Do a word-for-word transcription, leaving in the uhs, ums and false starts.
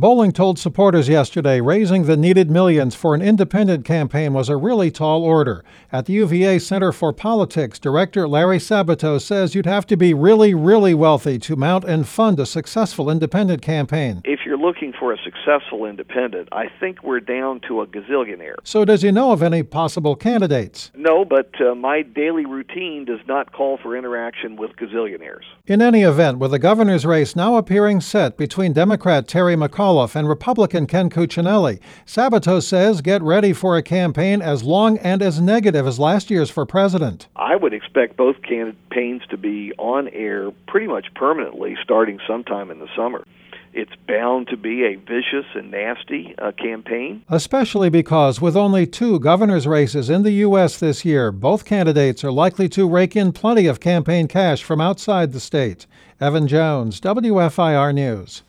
Bowling told supporters yesterday raising the needed millions for an independent campaign was a really tall order. At the U V A Center for Politics, Director Larry Sabato says you'd have to be really, really wealthy to mount and fund a successful independent campaign. If you're looking for a successful independent, I think we're down to a gazillionaire. So does he know of any possible candidates? No, but uh, my daily routine does not call for interaction with gazillionaires. In any event, with the governor's race now appearing set between Democrat Terry McAuliffe and Republican Ken Cuccinelli, Sabato says get ready for a campaign as long and as negative as last year's for president. I would expect both campaigns to be on air pretty much permanently starting sometime in the summer. It's bound to be a vicious and nasty uh, campaign. Especially because with only two governor's races in the U S this year, both candidates are likely to rake in plenty of campaign cash from outside the state. Evan Jones, W F I R News.